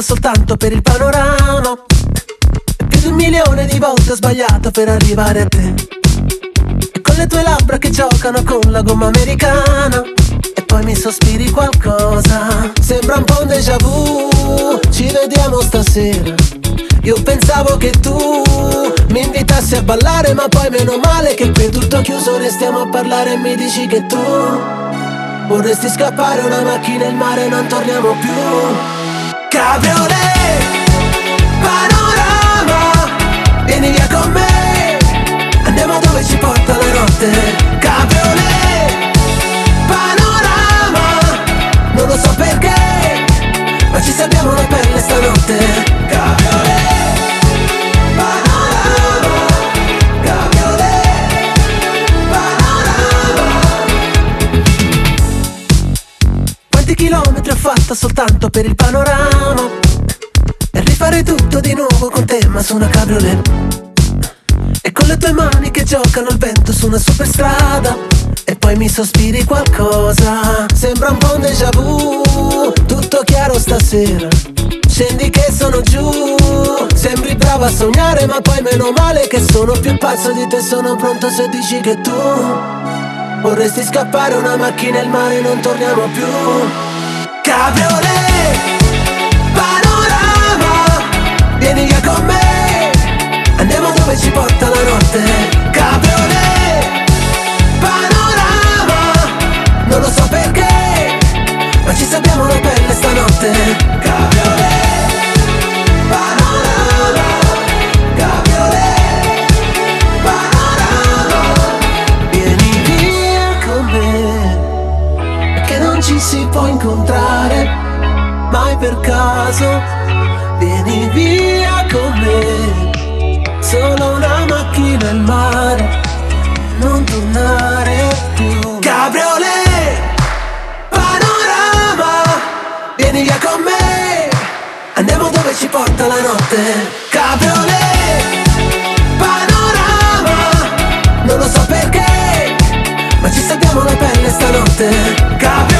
fatto soltanto per il panorama. E più di 1 milione di volte ho sbagliato per arrivare a te. E con le tue labbra che giocano con la gomma americana. E poi mi sospiri qualcosa. Sembra un po' un déjà vu. Ci vediamo stasera. Io pensavo che tu mi invitassi a ballare, ma poi meno male che qui è tutto chiuso. Restiamo a parlare e mi dici che tu vorresti scappare, una macchina e il mare, non torniamo più. Cabriolet, panorama, vieni via con me, andiamo dove ci porta la notte. Cabriolet, panorama, non lo so perché, ma ci salviamo la pelle stanotte. Cabriolet, panorama, cabriolet, panorama. Quanti chilometri ho fatto soltanto per il panorama, e rifare tutto di nuovo con te, ma su una cabriolet. E con le tue mani che giocano al vento su una superstrada. E poi mi sospiri qualcosa. Sembra un po' un déjà vu. Tutto chiaro stasera. Scendi che sono giù. Sembri brava a sognare, ma poi meno male che sono più pazzo di te. Sono pronto se dici che tu vorresti scappare, una macchina e il mare, non torniamo più. Cabriolet, panorama, vieni via con me, andiamo dove ci porta la notte. Cabriolet, panorama, non lo so perché, ma ci salviamo la pelle stanotte. Cabriolet, panorama, cabriolet, panorama, vieni via con me, perché non ci si può incontrare mai per caso. Vieni via con me, solo una macchina e il mare, non tornare più. Cabriolet, panorama, vieni via con me, andiamo dove ci porta la notte. Cabriolet, panorama, non lo so perché, ma ci salviamo la pelle stanotte. Cabriolet,